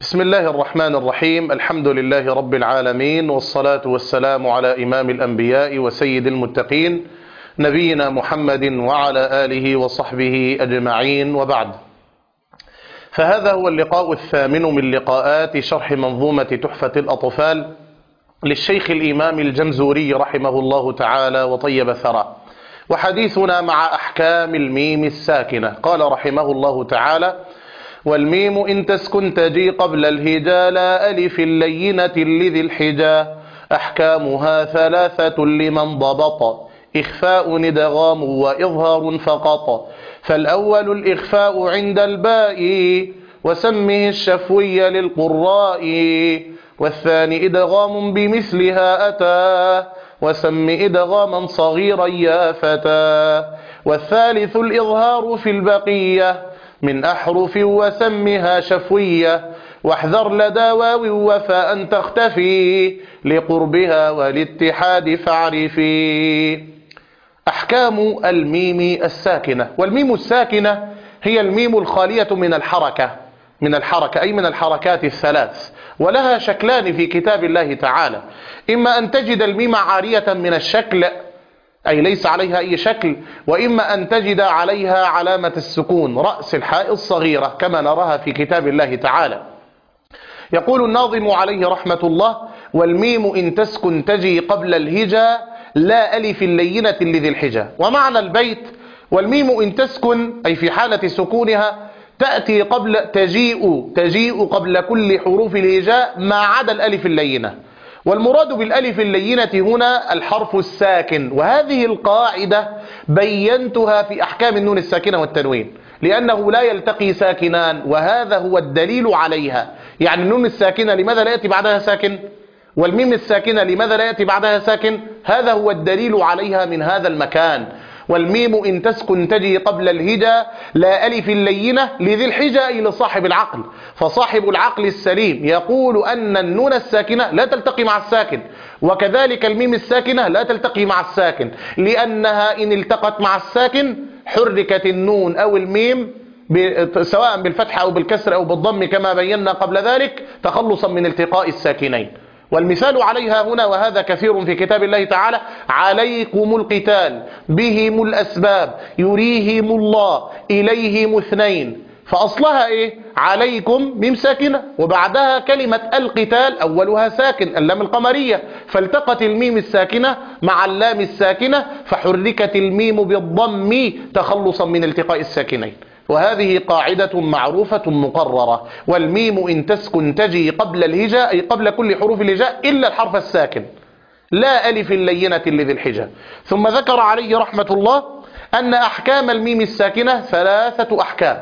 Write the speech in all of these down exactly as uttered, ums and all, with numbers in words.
بسم الله الرحمن الرحيم. الحمد لله رب العالمين، والصلاة والسلام على إمام الأنبياء وسيد المتقين نبينا محمد وعلى آله وصحبه أجمعين، وبعد. فهذا هو اللقاء الثامن من لقاءات شرح منظومة تحفة الأطفال للشيخ الإمام الجمزوري رحمه الله تعالى وطيب ثرى، وحديثنا مع أحكام الميم الساكنة. قال رحمه الله تعالى: والميم إن تسكن تجي قبل الهجا لا ألف اللينة لذي الحجا، أحكامها ثلاثة لمن ضبط، إخفاء ندغام وإظهار فقط. فالأول الإخفاء عند الباء وسمه الشفوي للقراء، والثاني إدغام بمثلها أتى وسم إدغاما صغيرا يا فتى، والثالث الإظهار في البقية من أحرف وسمها شفوية، واحذر لدى واو وفاء تختفي لقربها والاتحاد فاعرفي. أحكام الميم الساكنة. والميم الساكنة هي الميم الخالية من الحركة من الحركة أي من الحركات الثلاث، ولها شكلان في كتاب الله تعالى: إما أن تجد الميم عارية من الشكل أي ليس عليها أي شكل، وإما أن تجد عليها علامة السكون رأس الحاء الصغيرة كما نراها في كتاب الله تعالى. يقول الناظم عليه رحمة الله: والميم إن تسكن تجي قبل الهجا لا ألف اللينة لذي الحجا. ومعنى البيت: والميم إن تسكن أي في حالة سكونها تأتي قبل تجيء تجيء قبل كل حروف الهجاء ما عدا الألف اللينة. والمراد بالألف اللينة هنا الحرف الساكن، وهذه القاعدة بينتها في أحكام النون الساكنة والتنوين، لأنه لا يلتقي ساكنان، وهذا هو الدليل عليها. يعني النون الساكنة لماذا لا يأتي بعدها ساكن؟ والميم الساكنة لماذا لا يأتي بعدها ساكن؟ هذا هو الدليل عليها من هذا المكان. والميم إن تسكن تجي قبل الهجا لا ألف اللينة لذي الحجا أي لصاحب العقل. فصاحب العقل السليم يقول أن النون الساكنة لا تلتقي مع الساكن، وكذلك الميم الساكنة لا تلتقي مع الساكن، لأنها إن التقت مع الساكن حركت النون أو الميم سواء بالفتح أو بالكسر أو بالضم كما بينا قبل ذلك تخلصا من التقاء الساكنين. والمثال عليها هنا، وهذا كثير في كتاب الله تعالى: عليكم القتال بهم الأسباب يريهم الله إليهم اثنين. فأصلها إيه؟ عليكم ميم ساكنة وبعدها كلمة القتال أولها ساكن اللام القمرية، فالتقت الميم الساكنة مع اللام الساكنة فحركت الميم بالضم تخلصا من التقاء الساكنين. وهذه قاعدة معروفة مقررة: والميم إن تسكن تجي قبل الهجاء أي قبل كل حروف الهجاء إلا الحرف الساكن، لا ألف اللينة لذي الحجة. ثم ذكر عليه رحمة الله أن أحكام الميم الساكنة ثلاثة أحكام: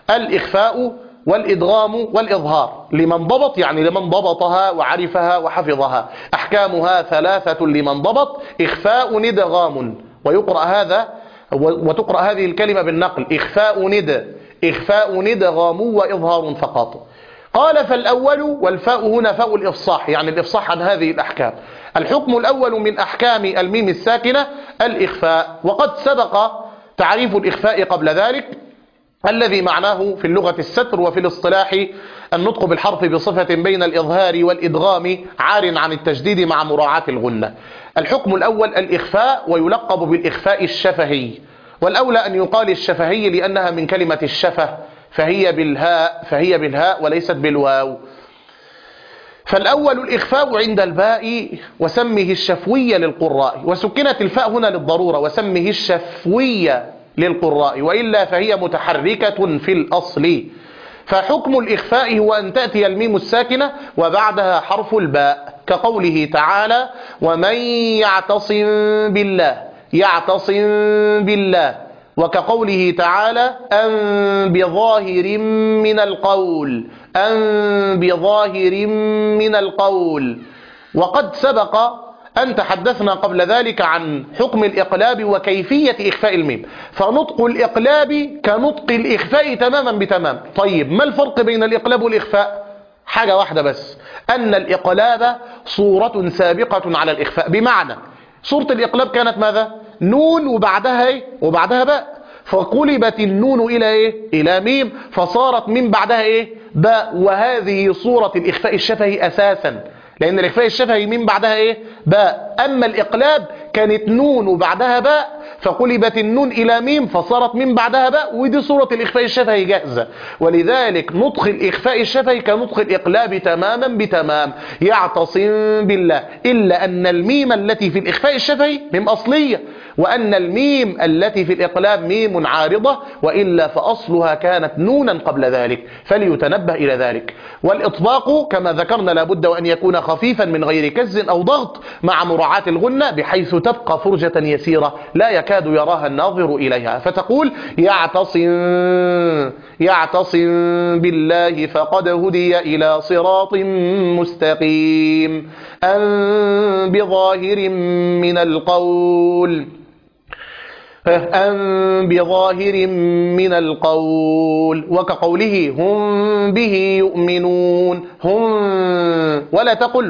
الإخفاء والإدغام والإظهار لمن ضبط، يعني لمن ضبطها وعرفها وحفظها. أحكامها ثلاثة لمن ضبط: إخفاء ندغام، ويقرأ هذا وتقرأ هذه الكلمة بالنقل: إخفاء ند إخفاء ندغام وإظهار فقط. قال: فالأول، والفاء هنا فاء الإفصاح، يعني الإفصاح عن هذه الأحكام. الحكم الأول من أحكام الميم الساكنة الإخفاء، وقد سبق تعريف الإخفاء قبل ذلك الذي معناه في اللغة الستر، وفي الاصطلاح النطق بالحرف بصفة بين الإظهار والإدغام عار عن التجديد مع مراعاة الغنة. الحكم الأول الإخفاء، ويلقب بالإخفاء الشفهي، والأولى أن يقال الشفهي لأنها من كلمة الشفه، فهي بالهاء فهي بالهاء وليست بالواو. فالأول الإخفاء عند الباء وسمه الشفوية للقراء، وسكنت الفاء هنا للضرورة، وسمه الشفوية للقراء، وإلا فهي متحركة في الأصل. فحكم الإخفاء هو أن تأتي الميم الساكنة وبعدها حرف الباء، كقوله تعالى: ومن يعتصم بالله يعتصم بالله، وكقوله تعالى: أن بظاهر من القول أن بظاهر من القول. وقد سبق أن تحدثنا قبل ذلك عن حكم الإقلاب وكيفية إخفاء الميم، فنطق الإقلاب كنطق الإخفاء تماما بتمام. طيب، ما الفرق بين الإقلاب والإخفاء؟ حاجة واحدة بس، أن الإقلاب صورة سابقة على الإخفاء، بمعنى صورة الإقلاب كانت ماذا؟ نون وبعدها إيه؟ وبعدها باء، فقلبت النون إلى إيه؟ إلى ميم، فصارت من بعدها إيه؟ باء، وهذه صورة الإخفاء الشفهي أساسا، لأن الإخفاء الشفهي مين بعدها إيه؟ باء. أما الإقلاب كانت نون وبعدها باء، فقلبت النون إلى ميم فصارت ميم بعدها باء، ودي صورة الإخفاء الشفهي جاهزة. ولذلك نطق الإخفاء الشفهي كنطق الإقلاب تماما بتمام، يعتصم بالله، إلا أن الميم التي في الإخفاء الشفهي ميم أصلية، وأن الميم التي في الإقلاب ميم عارضة، وإلا فأصلها كانت نونا قبل ذلك، فليتنبه إلى ذلك. والإطباق كما ذكرنا لابد وأن يكون خفيفا من غير كز أو ضغط، مع مراعاة الغنة بحيث تبقى فرجة يسيرة لا يكاد يراها الناظر إليها. فتقول يعتصم يعتصم بالله فقد هدي إلى صراط مستقيم، أن بظاهر من القول أن بظاهر من القول، وكقوله هم به يؤمنون، هم، ولا تقل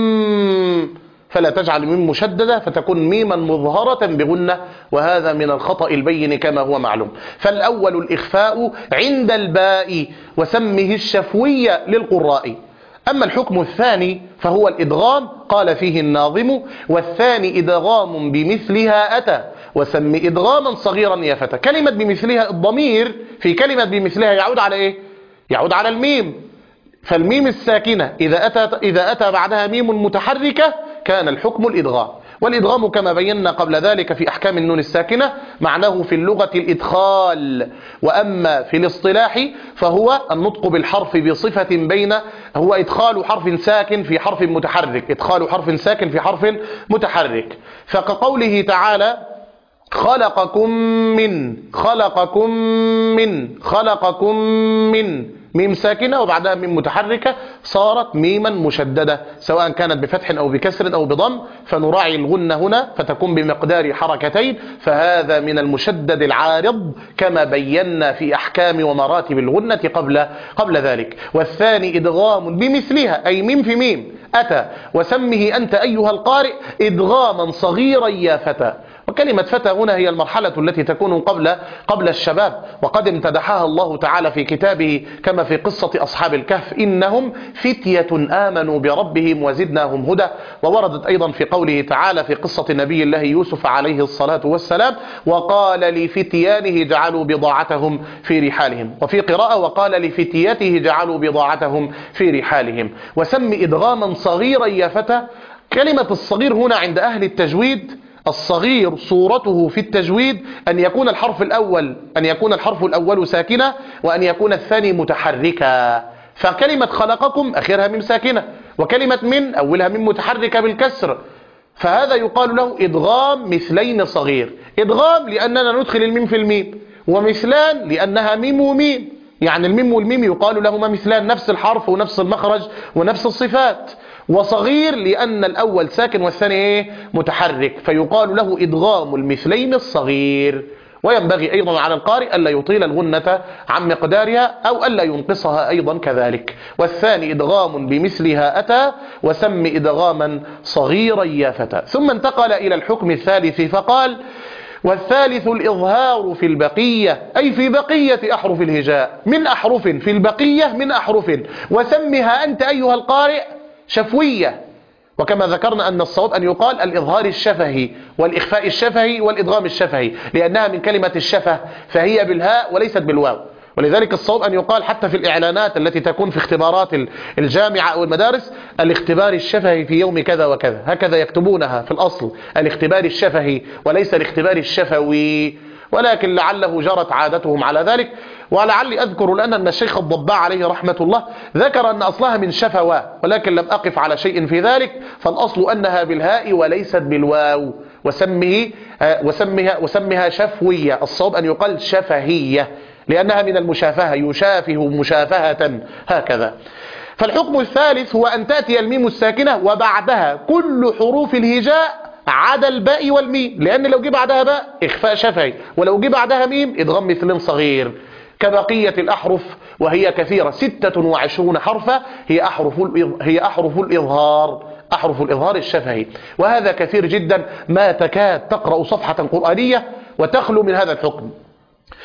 هم، فلا تجعل الميم مشددة فتكون ميما مظهرة بغنة، وهذا من الخطأ البين كما هو معلوم. فالأول الإخفاء عند الباء وسمه الشفوية للقراء. أما الحكم الثاني فهو الإدغام، قال فيه الناظم والثاني إدغام بمثلها أتى وسم إدغاما صغيرا يا فتى. كلمة بمثلها، الضمير في كلمة بمثلها يعود على إيه؟ يعود على الميم، فالميم الساكنة إذا أتى, إذا أتى بعدها ميم متحركة كان الحكم الإدغام. والإدغام كما بينا قبل ذلك في أحكام النون الساكنة معناه في اللغة الإدخال، وأما في الاصطلاح فهو النطق بالحرف بصفة بين، هو إدخال حرف ساكن في حرف متحرك، إدخال حرف ساكن في حرف متحرك. فكقوله تعالى خلقكم من خلقكم من خلقكم من، ميم ساكنة وبعدها ميم متحركة صارت ميما مشددة سواء كانت بفتح أو بكسر أو بضم، فنراعي الغنة هنا فتكون بمقدار حركتين، فهذا من المشدد العارض كما بينا في أحكام ومراتب الغنة قبل قبل ذلك. والثاني إدغام بمثلها أي ميم في ميم أتى وسمه أنت أيها القارئ إدغاما صغيرا يا فتى. وكلمة فتى هنا هي المرحلة التي تكون قبل قبل الشباب، وقد امتدحها الله تعالى في كتابه كما في قصة أصحاب الكهف إنهم فتية آمنوا بربهم وزدناهم هدى. ووردت أيضا في قوله تعالى في قصة نبي الله يوسف عليه الصلاة والسلام وقال لفتيانه جعلوا بضاعتهم في رحالهم، وفي قراءة وقال لفتيته جعلوا بضاعتهم في رحالهم. وسم إدغاما صغيرا يا فتى. كلمة الصغير هنا عند أهل التجويد، الصغير صورته في التجويد أن يكون الحرف الأول أن يكون الحرف الأول ساكنة وأن يكون الثاني متحركا. فكلمة خلقكم آخرها ميم ساكنة، وكلمة من أولها ميم متحركة بالكسر، فهذا يقال له إدغام مثلين صغير. إدغام لأننا ندخل الميم في الميم، ومثلان لأنها ميم وميم، يعني الميم والميم يقال لهما مثلان، نفس الحرف ونفس المخرج ونفس الصفات. وصغير لأن الأول ساكن والثاني إيه؟ متحرك، فيقال له إدغام المثلين الصغير. وينبغي أيضا على القارئ ألا يطيل الغنة عن مقدارها أو ألا ينقصها أيضا كذلك. والثاني إدغام بمثلها أتى وسم إدغاما صغيرا يا فتى. ثم انتقل إلى الحكم الثالث فقال والثالث الإظهار في البقية، أي في بقية أحرف الهجاء، من أحرف في البقية من أحرف، وسمها أنت أيها القارئ شفوية. وكما ذكرنا أن الصواب أن يقال الإظهار الشفهي والإخفاء الشفهي والإدغام الشفهي، لأنها من كلمة الشفه فهي بالهاء وليست بالواو. ولذلك الصواب أن يقال حتى في الإعلانات التي تكون في اختبارات الجامعة أو المدارس الاختبار الشفهي في يوم كذا وكذا، هكذا يكتبونها في الأصل، الاختبار الشفهي وليس الاختبار الشفوي، ولكن لعله جرت عادتهم على ذلك. ولعلي أذكر لأن الشيخ الضباع عليه رحمة الله ذكر أن أصلها من شفوى، ولكن لم أقف على شيء في ذلك، فالأصل أنها بالهاء وليست بالواو، وسمه وسمها, وسمها شفوية. الصواب أن يقال شفهية لأنها من المشافهة، يشافه مشافهة هكذا. فالحكم الثالث هو أن تأتي الميم الساكنة وبعدها كل حروف الهجاء عدا الباء والميم، لأن لو جه بعدها باء إخفاء شفهي، ولو جه بعدها ميم إدغام مثل صغير، كبقية الأحرف وهي كثيرة ستة وعشرون حرفا، هي أحرف هي أحرف الإظهار، أحرف الإظهار الشفهي، وهذا كثير جدا، ما تكاد تقرأ صفحة قرآنية وتخلو من هذا الحكم.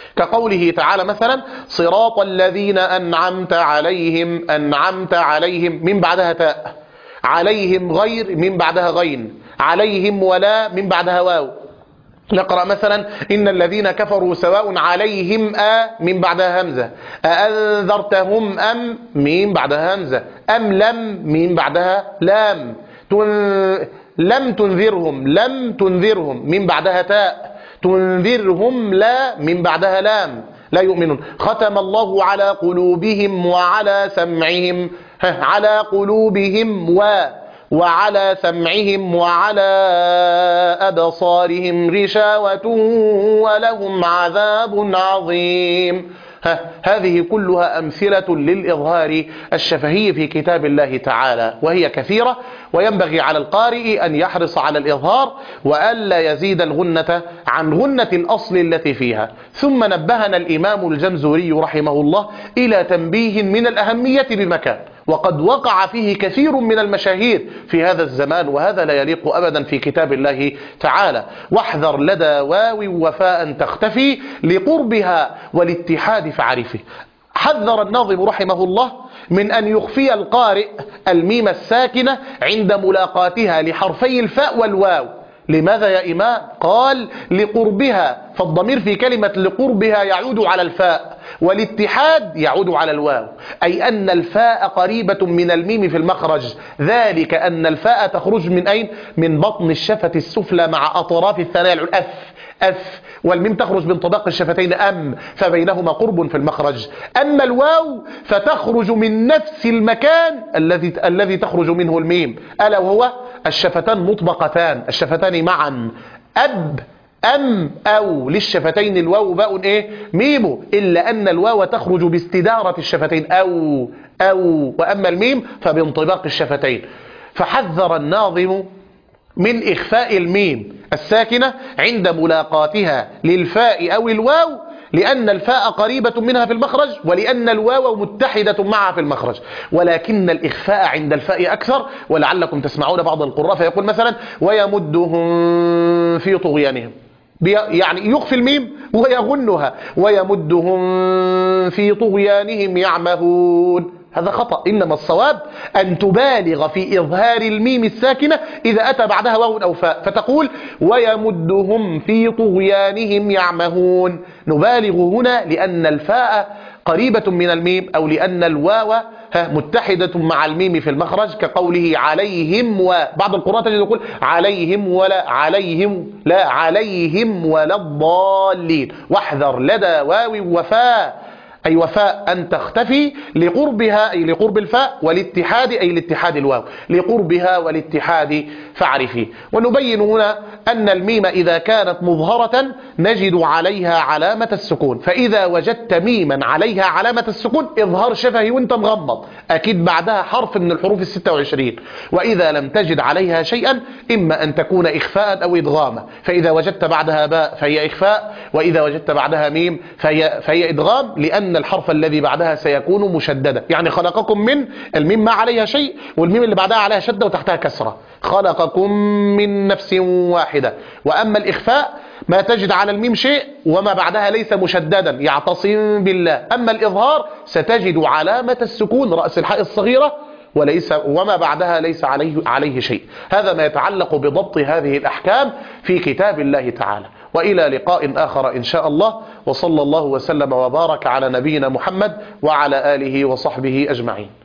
كقوله تعالى مثلا صراط الذين أنعمت عليهم، أنعمت عليهم من بعدها تاء، عليهم غير من بعدها غين، عليهم ولا من بعدها واو. نقرأ مثلا إن الذين كفروا سواء عليهم أ من بعدها همزة، أأنذرتهم أم من بعدها همزة، أم لم من بعدها لام، تن... لم تنذرهم، لم تنذرهم من بعدها تاء، تنذرهم لا من بعدها لام، لا يؤمنون. ختم الله على قلوبهم وعلى سمعهم، على قلوبهم و وعلى سمعهم وعلى أبصارهم غشاوة ولهم عذاب عظيم. هذه كلها أمثلة للإظهار الشفهي في كتاب الله تعالى، وهي كثيرة، وينبغي على القارئ أن يحرص على الإظهار وألا يزيد الغنة عن غنة الأصل التي فيها. ثم نبهنا الإمام الجمزوري رحمه الله إلى تنبيه من الأهمية بمكان، وقد وقع فيه كثير من المشاهير في هذا الزمان، وهذا لا يليق أبدا في كتاب الله تعالى. واحذر لدى واو وفاء تختفي لقربها والاتحاد فعرفه. حذر الناظم رحمه الله من أن يخفي القارئ الميم الساكنة عند ملاقاتها لحرفي الفاء والواو. لماذا يا إمام؟ قال لقربها، فالضمير في كلمة لقربها يعود على الفاء، والاتحاد يعود على الواو، أي أن الفاء قريبة من الميم في المخرج، ذلك أن الفاء تخرج من أين؟ من بطن الشفة السفلى مع أطراف الثنايا العليا، أف أف، والميم تخرج من طباق الشفتين أم، فبينهما قرب في المخرج. أما الواو فتخرج من نفس المكان الذي الذي تخرج منه الميم، ألا وهو الشفتان مطبقتان، الشفتان معا، أب أم أو، للشفتين الواو باء إيه؟ ميم، إلا أن الواو تخرج باستدارة الشفتين أو أو، وأما الميم فبانطباق الشفتين. فحذر الناظم من إخفاء الميم الساكنة عند ملاقاتها للفاء أو الواو، لأن الفاء قريبة منها في المخرج، ولأن الواو متحدة معها في المخرج، ولكن الإخفاء عند الفاء أكثر. ولعلكم تسمعون بعض القراء فيقول مثلا ويمدهم في طغيانهم، يعني يخفي الميم ويغنها، ويمدهم في طغيانهم يعمهون. هذا خطأ، إنما الصواب أن تبالغ في إظهار الميم الساكنة إذا أتى بعدها واو أو فاء، فتقول ويمدهم في طغيانهم يعمهون. نبالغ هنا لأن الفاء قريبة من الميم، أو لأن الواو متحدة مع الميم في المخرج، كقوله عليهم، وبعض القراء تجد يقول عليهم ولا عليهم، لا عليهم ولا الضالين. واحذر لدى واو وفاء، أي وفاء أن تختفي لقربها، أي لقرب الفاء، والاتحاد أي لاتحاد الواو، لقربها والاتحاد فاعرفي. ونبين هنا أن الميم إذا كانت مظهرة نجد عليها علامة السكون، فإذا وجدت ميما عليها علامة السكون اظهار شفهي وانت مغمض، أكيد بعدها حرف من الحروف الستة وعشرين. وإذا لم تجد عليها شيئا إما أن تكون إخفاء أو إدغاما، فإذا وجدت بعدها باء فهي إخفاء، وإذا وجدت بعدها ميم فهي, فهي إدغام، لأن الحرف الذي بعدها سيكون مشددا. يعني خلقكم من، الميم ما عليها شيء، والميم اللي بعدها عليها شدة وتحتها كسرة، خلقكم من نفس واحدة. وأما الإخفاء ما تجد على الميم شيء وما بعدها ليس مشددا، يعتصم بالله. أما الإظهار ستجد علامة السكون رأس الحاء الصغيرة وليس وما بعدها ليس عليه عليه شيء. هذا ما يتعلق بضبط هذه الأحكام في كتاب الله تعالى. وإلى لقاء آخر إن شاء الله، وصلى الله وسلم وبارك على نبينا محمد وعلى آله وصحبه أجمعين.